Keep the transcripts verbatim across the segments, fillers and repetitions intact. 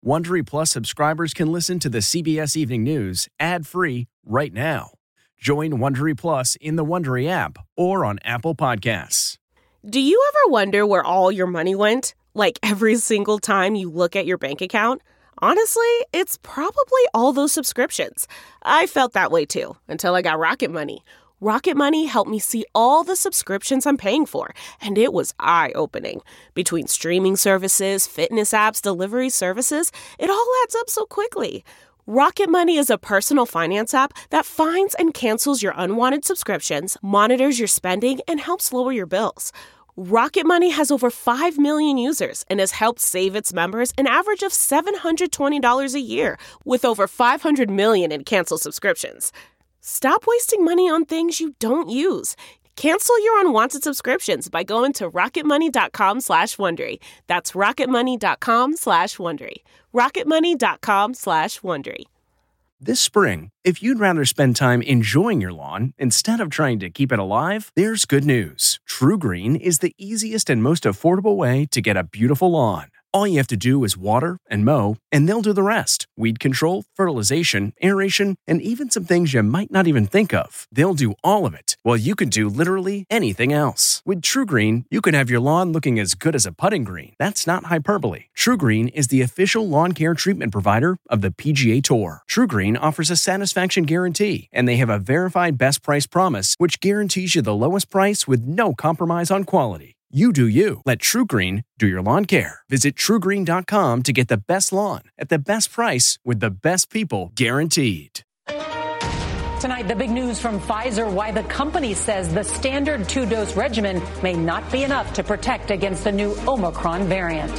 Wondery Plus subscribers can listen to the C B S Evening News ad-free right now. Join Wondery Plus in the Wondery app or on Apple Podcasts. Do you ever wonder where all your money went? Like every single time you look at your bank account? Honestly, it's probably all those subscriptions. I felt that way too, until I got Rocket Money. Rocket Money helped me see all the subscriptions I'm paying for, and it was eye-opening. Between streaming services, fitness apps, delivery services, it all adds up so quickly. Rocket Money is a personal finance app that finds and cancels your unwanted subscriptions, monitors your spending, and helps lower your bills. Rocket Money has over five million users and has helped save its members an average of seven hundred twenty dollars a year, with over five hundred million in canceled subscriptions. Stop wasting money on things you don't use. Cancel your unwanted subscriptions by going to rocketmoney.com slash Wondery. That's rocketmoney.com slash Wondery. rocketmoney.com slash Wondery. This spring, if you'd rather spend time enjoying your lawn instead of trying to keep it alive, there's good news. TruGreen is the easiest and most affordable way to get a beautiful lawn. All you have to do is water and mow, and they'll do the rest. Weed control, fertilization, aeration, and even some things you might not even think of. They'll do all of it, while you can do literally anything else. With TruGreen, you can have your lawn looking as good as a putting green. That's not hyperbole. TruGreen is the official lawn care treatment provider of the P G A Tour. TruGreen offers a satisfaction guarantee, and they have a verified best price promise, which guarantees you the lowest price with no compromise on quality. You do you. Let TruGreen do your lawn care. Visit True Green dot com to get the best lawn at the best price with the best people guaranteed. Tonight, the big news from Pfizer, why the company says the standard two-dose regimen may not be enough to protect against the new Omicron variant.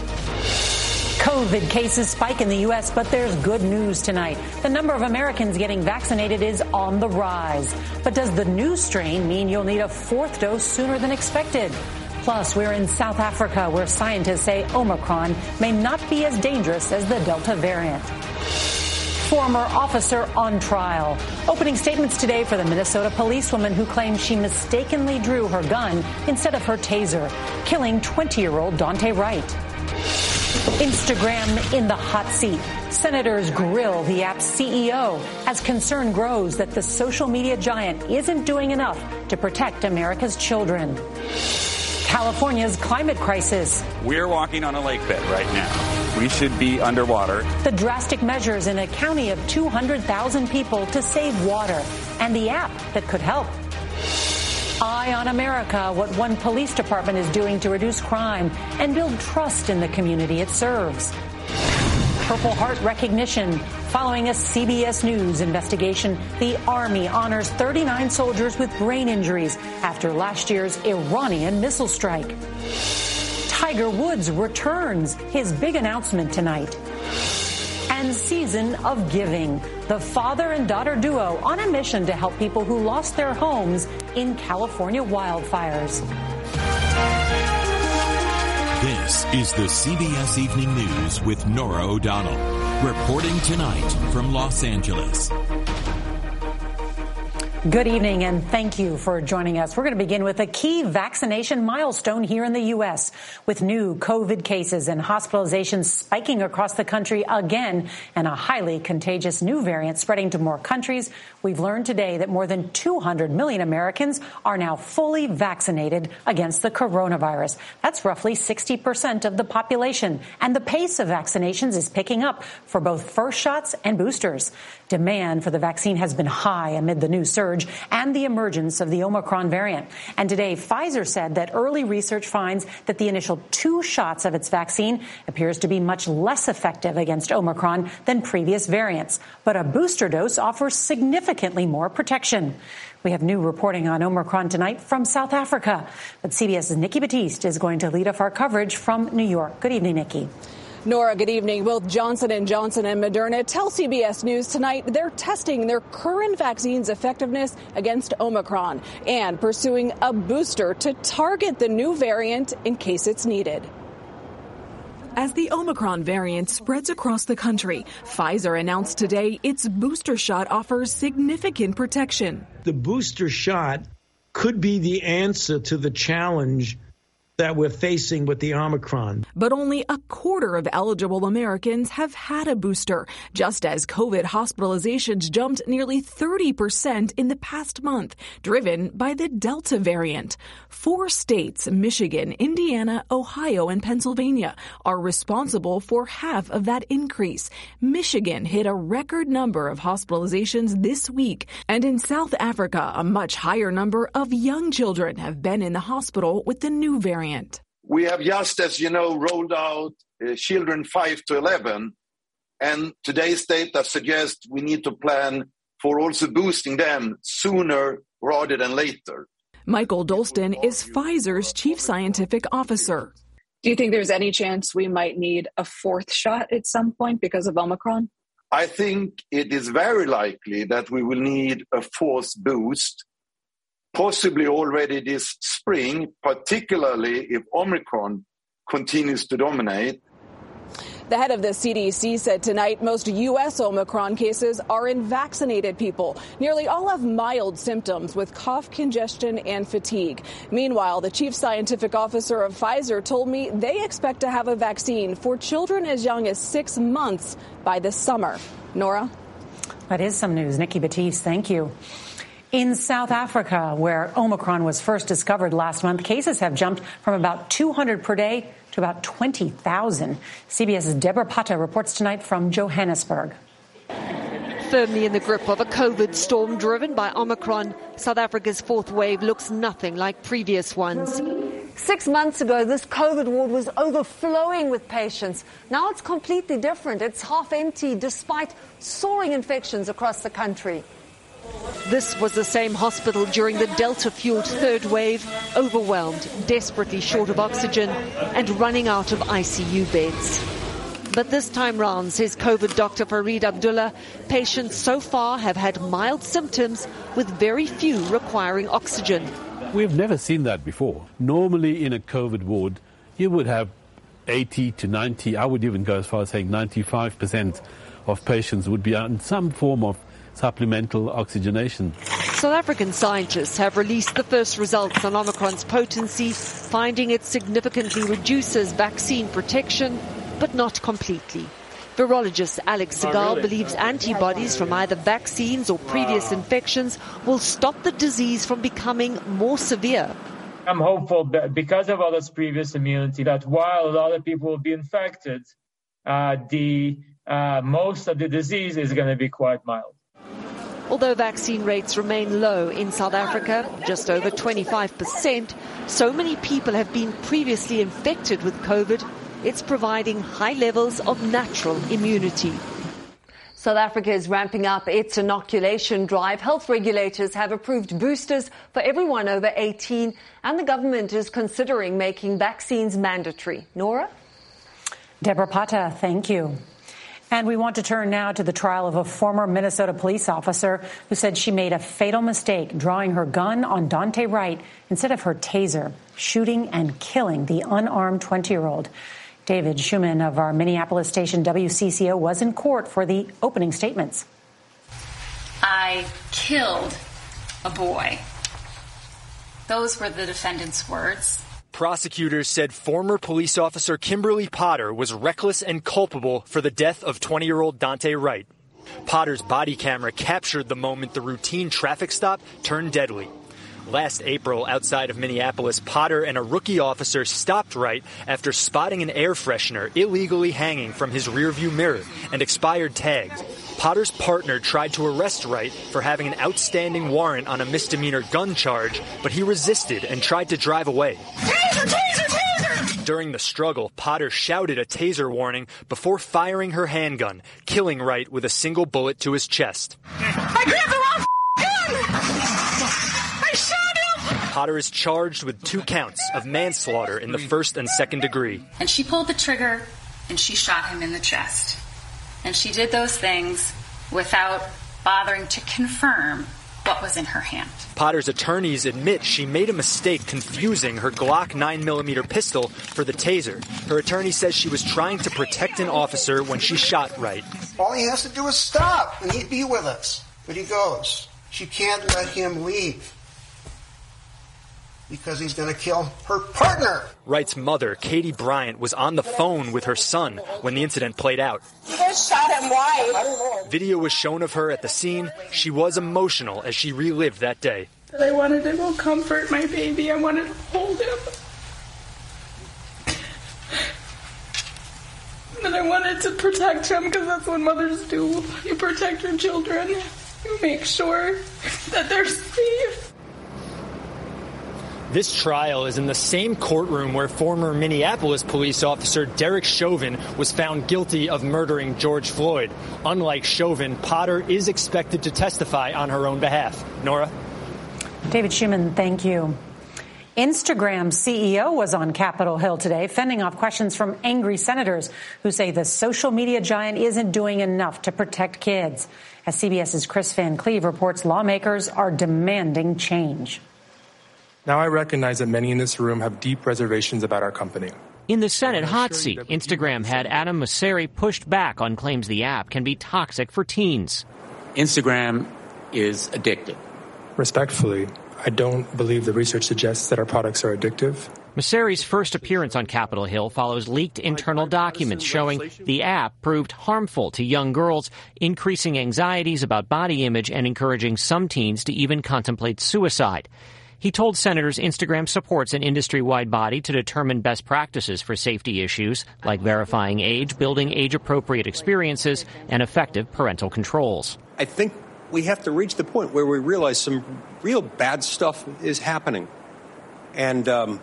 COVID cases spike in the U S, but there's good news tonight. The number of Americans getting vaccinated is on the rise. But does the new strain mean you'll need a fourth dose sooner than expected? Plus, we're in South Africa, where scientists say Omicron may not be as dangerous as the Delta variant. Former officer on trial. Opening statements today for the Minnesota policewoman who claims she mistakenly drew her gun instead of her taser, killing twenty-year-old Dante Wright. Instagram in the hot seat. Senators grill the app's C E O as concern grows that the social media giant isn't doing enough to protect America's children. California's climate crisis. We're walking on a lake bed right now. We should be underwater. The drastic measures in a county of two hundred thousand people to save water, and the app that could help. Eye on America, what one police department is doing to reduce crime and build trust in the community it serves. Purple Heart recognition. Following a C B S News investigation, the Army honors thirty-nine soldiers with brain injuries after last year's Iranian missile strike. Tiger Woods returns, his big announcement tonight. And Season of Giving, the father and daughter duo on a mission to help people who lost their homes in California wildfires. This is the C B S Evening News with Norah O'Donnell, reporting tonight from Los Angeles. Good evening, and thank you for joining us. We're going to begin with a key vaccination milestone here in the U S, with new COVID cases and hospitalizations spiking across the country again, and a highly contagious new variant spreading to more countries. We've learned today that more than two hundred million Americans are now fully vaccinated against the coronavirus. That's roughly sixty percent of the population, and the pace of vaccinations is picking up for both first shots and boosters. Demand for the vaccine has been high amid the new surge and the emergence of the Omicron variant. And today, Pfizer said that early research finds that the initial two shots of its vaccine appears to be much less effective against Omicron than previous variants. But a booster dose offers significantly more protection. We have new reporting on Omicron tonight from South Africa. But CBS's Nikki Battiste is going to lead off our coverage from New York. Good evening, Nikki. Norah, good evening. Both Johnson and Johnson and Moderna tell C B S News tonight they're testing their current vaccine's effectiveness against Omicron and pursuing a booster to target the new variant in case it's needed. As the Omicron variant spreads across the country, Pfizer announced today its booster shot offers significant protection. The booster shot could be the answer to the challenge that we're facing with the Omicron. But only a quarter of eligible Americans have had a booster, just as COVID hospitalizations jumped nearly thirty percent in the past month, driven by the Delta variant. Four states, Michigan, Indiana, Ohio, and Pennsylvania, are responsible for half of that increase. Michigan hit a record number of hospitalizations this week, and in South Africa, a much higher number of young children have been in the hospital with the new variant. We have just, as you know, rolled out uh, children five to eleven, and today's data suggests we need to plan for also boosting them sooner rather than later. Michael Dolston is Pfizer's chief scientific officer. Do you think there's any chance we might need a fourth shot at some point because of Omicron? I think it is very likely that we will need a fourth boost, possibly already this spring, particularly if Omicron continues to dominate. The head of the C D C said tonight most U S Omicron cases are in vaccinated people. Nearly all have mild symptoms with cough, congestion, and fatigue. Meanwhile, the chief scientific officer of Pfizer told me they expect to have a vaccine for children as young as six months by this summer. Nora? That is some news. Nikki Batiste, thank you. In South Africa, where Omicron was first discovered last month, cases have jumped from about two hundred per day to about twenty thousand. CBS's Deborah Patta reports tonight from Johannesburg. Firmly in the grip of a COVID storm driven by Omicron, South Africa's fourth wave looks nothing like previous ones. Six months ago, this COVID ward was overflowing with patients. Now it's completely different. It's half empty despite soaring infections across the country. This was the same hospital during the Delta-fueled third wave, overwhelmed, desperately short of oxygen, and running out of I C U beds. But this time round, says COVID doctor Farid Abdullah, patients so far have had mild symptoms with very few requiring oxygen. We've never seen that before. Normally in a COVID ward, you would have eighty to ninety, I would even go as far as saying ninety-five percent of patients would be on some form of supplemental oxygenation. South African scientists have released the first results on Omicron's potency, finding it significantly reduces vaccine protection, but not completely. Virologist Alex Segal oh, really? believes antibodies from either vaccines or previous wow. infections will stop the disease from becoming more severe. I'm hopeful that because of all this previous immunity, that while a lot of people will be infected, uh, the uh, most of the disease is going to be quite mild. Although vaccine rates remain low in South Africa, just over twenty-five percent, so many people have been previously infected with COVID, it's providing high levels of natural immunity. South Africa is ramping up its inoculation drive. Health regulators have approved boosters for everyone over eighteen, and the government is considering making vaccines mandatory. Nora? Deborah Patta, thank you. And we want to turn now to the trial of a former Minnesota police officer who said she made a fatal mistake drawing her gun on Daunte Wright instead of her taser, shooting and killing the unarmed twenty-year-old. David Schumann of our Minneapolis station W C C O was in court for the opening statements. I killed a boy. Those were the defendant's words. Prosecutors said former police officer Kimberly Potter was reckless and culpable for the death of twenty-year-old Daunte Wright. Potter's body camera captured the moment the routine traffic stop turned deadly. Last April, outside of Minneapolis, Potter and a rookie officer stopped Wright after spotting an air freshener illegally hanging from his rearview mirror and expired tags. Potter's partner tried to arrest Wright for having an outstanding warrant on a misdemeanor gun charge, but he resisted and tried to drive away. Taser, taser, taser! During the struggle, Potter shouted a taser warning before firing her handgun, killing Wright with a single bullet to his chest. I grabbed the wrong gun! I shot him! Potter is charged with two counts of manslaughter in the first and second degree. And she pulled the trigger and she shot him in the chest. And she did those things without bothering to confirm what was in her hand. Potter's attorneys admit she made a mistake confusing her Glock nine millimeter pistol for the taser. Her attorney says she was trying to protect an officer when she shot Wright. All he has to do is stop, and he'd be with us. But he goes. She can't let him leave. because he's going to kill her partner. Wright's mother, Katie Bryant, was on the phone with her son when the incident played out. You guys shot him, why? Video was shown of her at the scene. She was emotional as she relived that day. I wanted to go comfort my baby. I wanted to hold him. And I wanted to protect him because that's what mothers do. You protect your children. You make sure that they're safe. This trial is in the same courtroom where former Minneapolis police officer Derek Chauvin was found guilty of murdering George Floyd. Unlike Chauvin, Potter is expected to testify on her own behalf. Nora? David Schuman, thank you. Instagram C E O was on Capitol Hill today, fending off questions from angry senators who say the social media giant isn't doing enough to protect kids. As CBS's Chris Van Cleve reports, lawmakers are demanding change. Now I recognize that many in this room have deep reservations about our company. In the Senate hot seat, Instagram head Adam Mosseri pushed back on claims the app can be toxic for teens. Instagram is addictive. Respectfully, I don't believe the research suggests that our products are addictive. Mosseri's first appearance on Capitol Hill follows leaked internal documents showing the app proved harmful to young girls, increasing anxieties about body image and encouraging some teens to even contemplate suicide. He told senators Instagram supports an industry-wide body to determine best practices for safety issues like verifying age, building age-appropriate experiences, and effective parental controls. I think we have to reach the point where we realize some real bad stuff is happening. And um,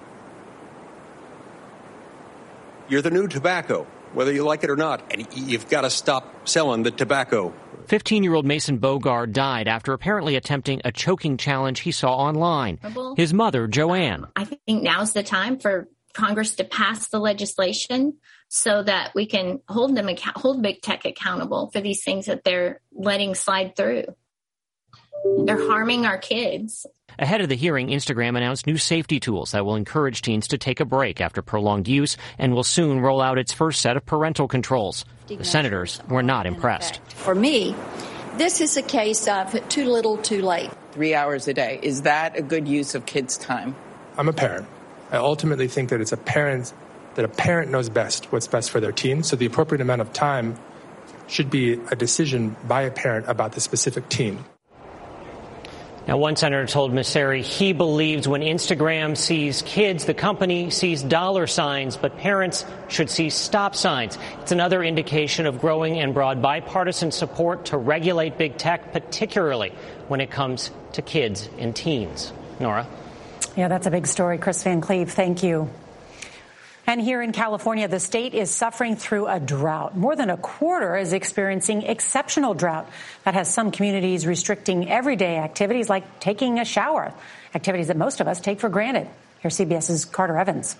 you're the new tobacco, whether you like it or not, and you've got to stop selling the tobacco. fifteen-year-old Mason Bogard died after apparently attempting a choking challenge he saw online. His mother, Joanne. I think now's the time for Congress to pass the legislation so that we can hold them account- hold big tech accountable for these things that they're letting slide through. They're harming our kids. Ahead of the hearing, Instagram announced new safety tools that will encourage teens to take a break after prolonged use and will soon roll out its first set of parental controls. The senators were not impressed. For me, this is a case of too little, too late. Three hours a day. Is that a good use of kids' time? I'm a parent. I ultimately think that it's a parent, that a parent knows best what's best for their teen, so the appropriate amount of time should be a decision by a parent about the specific teen. Now, one senator told Mosseri he believes when Instagram sees kids, the company sees dollar signs, but parents should see stop signs. It's another indication of growing and broad bipartisan support to regulate big tech, particularly when it comes to kids and teens. Nora? Yeah, that's a big story. Chris Van Cleve, thank you. And here in California, the state is suffering through a drought. More than a quarter is experiencing exceptional drought. That has some communities restricting everyday activities like taking a shower, activities that most of us take for granted. Here's CBS's Carter Evans.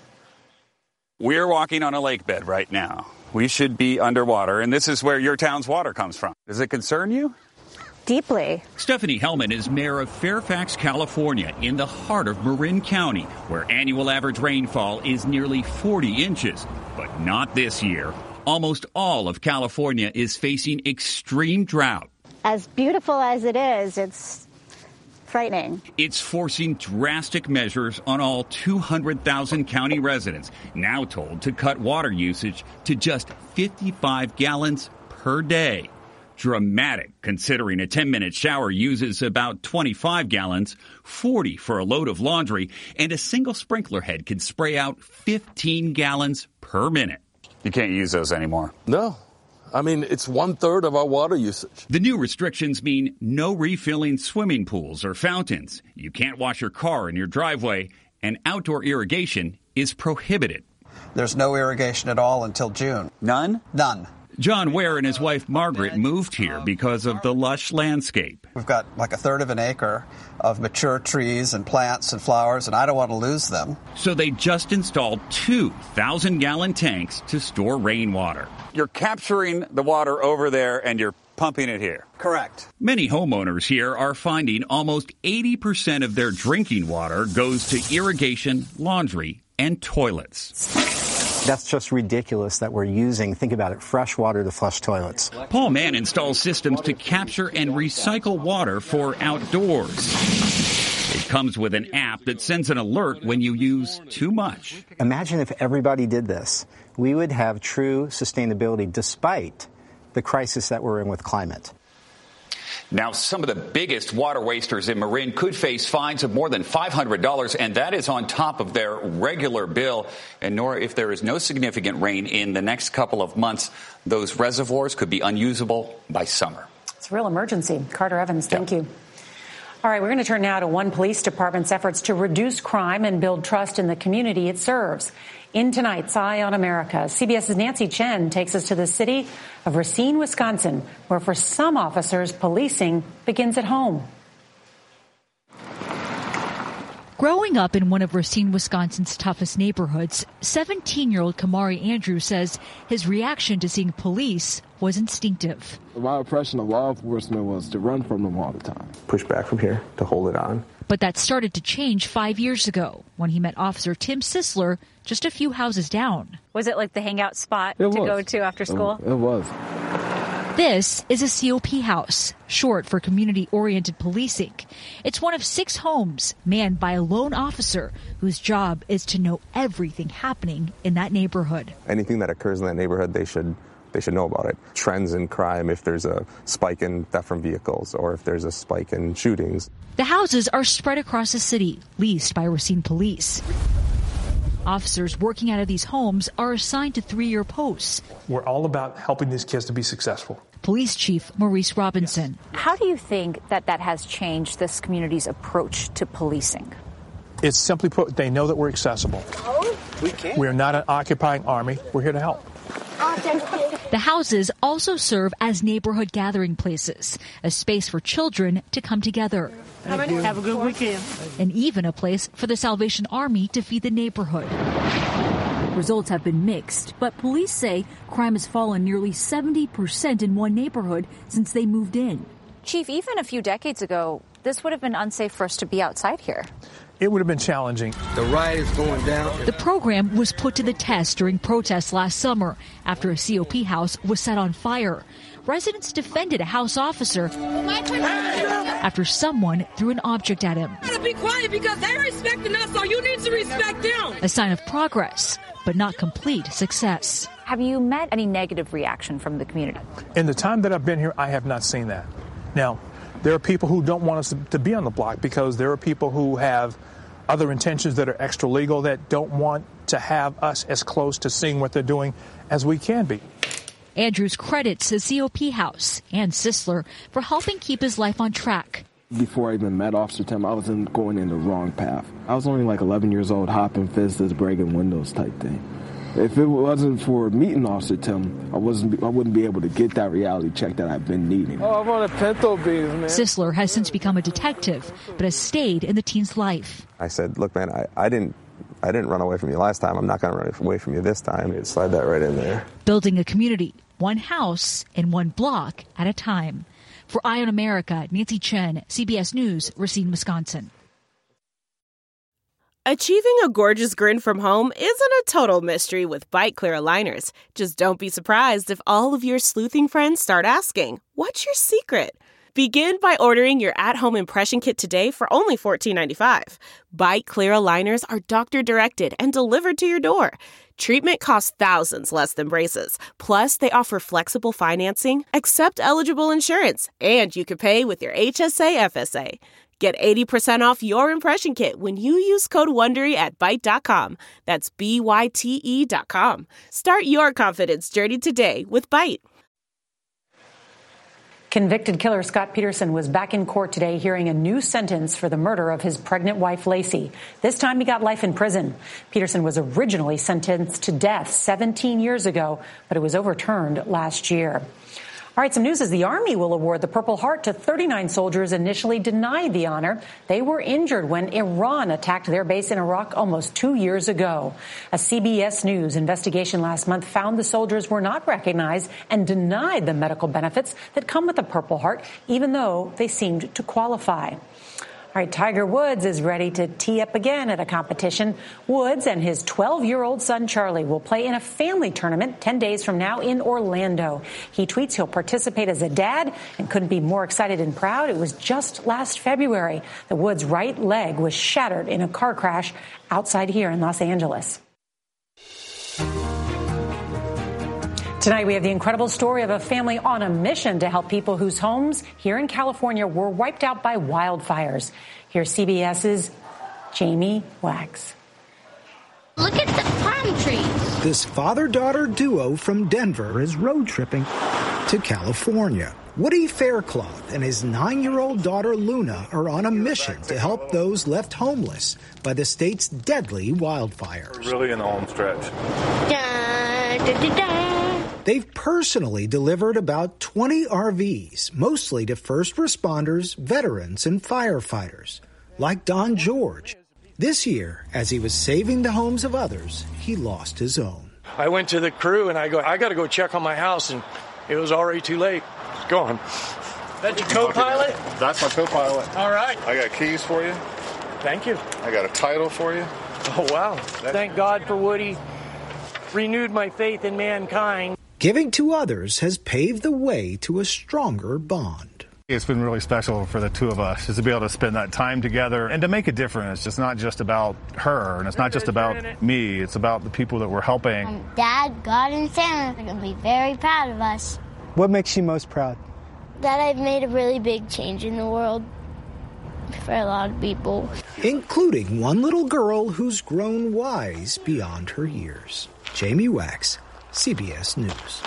We're walking on a lake bed right now. We should be underwater, and this is where your town's water comes from. Does it concern you? Deeply. Stephanie Hellman is mayor of Fairfax, California, in the heart of Marin County, where annual average rainfall is nearly forty inches. But not this year. Almost all of California is facing extreme drought. As beautiful as it is, it's frightening. It's forcing drastic measures on all two hundred thousand county residents, now told to cut water usage to just fifty-five gallons per day. Dramatic, considering a ten-minute shower uses about twenty-five gallons, forty for a load of laundry, and a single sprinkler head can spray out fifteen gallons per minute. You can't use those anymore. No. I mean, it's one-third of our water usage. The new restrictions mean no refilling swimming pools or fountains. You can't wash your car in your driveway, and outdoor irrigation is prohibited. There's no irrigation at all until June. None? None. John Ware and his wife Margaret moved here because of the lush landscape. We've got like a third of an acre of mature trees and plants and flowers, and I don't want to lose them. So they just installed two thousand-gallon tanks to store rainwater. You're capturing the water over there and you're pumping it here. Correct. Many homeowners here are finding almost eighty percent of their drinking water goes to irrigation, laundry, and toilets. That's just ridiculous that we're using, think about it, fresh water to flush toilets. Paul Mann installs systems to capture and recycle water for outdoors. It comes with an app that sends an alert when you use too much. Imagine if everybody did this. We would have true sustainability despite the crisis that we're in with climate. Now, some of the biggest water wasters in Marin could face fines of more than five hundred dollars, and that is on top of their regular bill. And Nora, if there is no significant rain in the next couple of months, those reservoirs could be unusable by summer. It's a real emergency. Carter Evans, thank yeah. you. All right, we're going to turn now to one police department's efforts to reduce crime and build trust in the community it serves. In tonight's Eye on America, CBS's Nancy Chen takes us to the city of Racine, Wisconsin, where for some officers, policing begins at home. Growing up in one of Racine, Wisconsin's toughest neighborhoods, seventeen-year-old Kamari Andrews says his reaction to seeing police was instinctive. My impression of law enforcement was to run from them all the time. Push back from here to hold it on. But that started to change five years ago when he met Officer Tim Sisler just a few houses down. Was it like the hangout spot it to was. go to after school? It, it was. This is a C O P house, short for community-oriented policing. It's one of six homes manned by a lone officer whose job is to know everything happening in that neighborhood. Anything that occurs in that neighborhood, they should they should know about it. Trends in crime, if there's a spike in theft from vehicles or if there's a spike in shootings. The houses are spread across the city, leased by Racine Police. Officers working out of these homes are assigned to three-year posts. We're all about helping these kids to be successful. Police Chief Maurice Robinson. How do you think that that has changed this community's approach to policing? It's simply put, they know that we're accessible. Oh, we can. We're not an occupying army. We're here to help. The houses also serve as neighborhood gathering places, a space for children to come together. Thank you. Have a good weekend. And even a place for the Salvation Army to feed the neighborhood. Results have been mixed, but police say crime has fallen nearly seventy percent in one neighborhood since they moved in. Chief, even a few decades ago, this would have been unsafe for us to be outside here. It would have been challenging. The riot is going down. The program was put to the test during protests last summer after a C O P house was set on fire. Residents defended a house officer after someone threw an object at him. You gotta be quiet because they're respecting us, so you need to respect them. A sign of progress, but not complete success. Have you met any negative reaction from the community? In the time that I've been here, I have not seen that. Now, there are people who don't want us to, to be on the block because there are people who have other intentions that are extra legal that don't want to have us as close to seeing what they're doing as we can be. Andrews credits the C O P house and Sisler for helping keep his life on track. Before I even met Officer Tim, I was in, going in the wrong path. I was only like eleven years old, hopping fences, breaking windows type thing. If it wasn't for meeting Officer Tim, I wasn't. I wouldn't be able to get that reality check that I've been needing. Oh, I want a pinto beans, man. Sisler has since become a detective, but has stayed in the teen's life. I said, look, man, I, I didn't I didn't run away from you last time. I'm not going to run away from you this time. You slide that right in there. Building a community, one house and one block at a time. For Eye on America, Nancy Chen, C B S News, Racine, Wisconsin. Achieving a gorgeous grin from home isn't a total mystery with Bite Clear aligners. Just don't be surprised if all of your sleuthing friends start asking, "What's your secret?" Begin by ordering your at-home impression kit today for only fourteen ninety-five. Bite Clear aligners are doctor-directed and delivered to your door. Treatment costs thousands less than braces. Plus, they offer flexible financing, accept eligible insurance, and you can pay with your H S A F S A. Get eighty percent off your impression kit when you use code WONDERY at Byte dot com. That's B Y T E dot com. Start your confidence journey today with Byte. Convicted killer Scott Peterson was back in court today hearing a new sentence for the murder of his pregnant wife, Lacey. This time he got life in prison. Peterson was originally sentenced to death seventeen years ago, but it was overturned last year. All right, some news is the Army will award the Purple Heart to thirty-nine soldiers initially denied the honor. They were injured when Iran attacked their base in Iraq almost two years ago. A C B S News investigation last month found the soldiers were not recognized and denied the medical benefits that come with the Purple Heart, even though they seemed to qualify. All right, Tiger Woods is ready to tee up again at a competition. Woods and his twelve-year-old son, Charlie, will play in a family tournament ten days from now in Orlando. He tweets he'll participate as a dad and couldn't be more excited and proud. It was just last February that Woods' right leg was shattered in a car crash outside here in Los Angeles. Tonight, we have the incredible story of a family on a mission to help people whose homes here in California were wiped out by wildfires. Here's CBS's Jamie Wax. Look at the palm trees. This father-daughter duo from Denver is road tripping to California. Woody Faircloth and his nine-year-old daughter Luna are on a mission to help those left homeless by the state's deadly wildfires. We're really in the home stretch. Da, da, da, da. They've personally delivered about twenty R Vs, mostly to first responders, veterans, and firefighters, like Don George. This year, as he was saving the homes of others, he lost his own. I went to the crew and I go, I got to go check on my house, and it was already too late. It's gone. That's your co-pilot? That's my co-pilot. All right. I got keys for you. Thank you. I got a title for you. Oh, wow. Thank God for Woody. Renewed my faith in mankind. Giving to others has paved the way to a stronger bond. It's been really special for the two of us just to be able to spend that time together and to make a difference. It's not just about her, and it's not just about me. It's about the people that we're helping. Um, Dad, God, and Santa are going to be very proud of us. What makes you most proud? That I've made a really big change in the world for a lot of people. Including one little girl who's grown wise beyond her years. Jamie Wax, C B S News.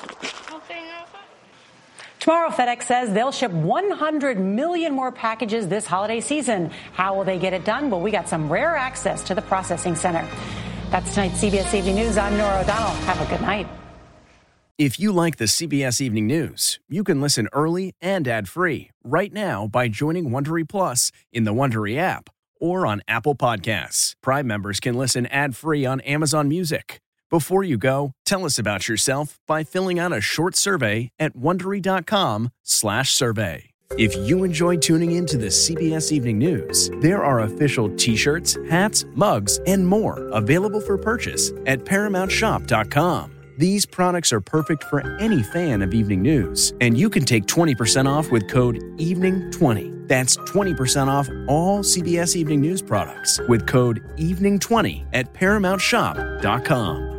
Tomorrow, FedEx says they'll ship one hundred million more packages this holiday season. How will they get it done? Well, we got some rare access to the processing center. That's tonight's C B S Evening News. I'm Norah O'Donnell. Have a good night. If you like the C B S Evening News, you can listen early and ad-free right now by joining Wondery Plus in the Wondery app or on Apple Podcasts. Prime members can listen ad-free on Amazon Music. Before you go, tell us about yourself by filling out a short survey at Wondery.com slash survey. If you enjoy tuning in to the C B S Evening News, there are official t-shirts, hats, mugs, and more available for purchase at Paramount Shop dot com. These products are perfect for any fan of evening news, and you can take twenty percent off with code evening twenty. That's twenty percent off all C B S Evening News products with code evening twenty at Paramount Shop dot com.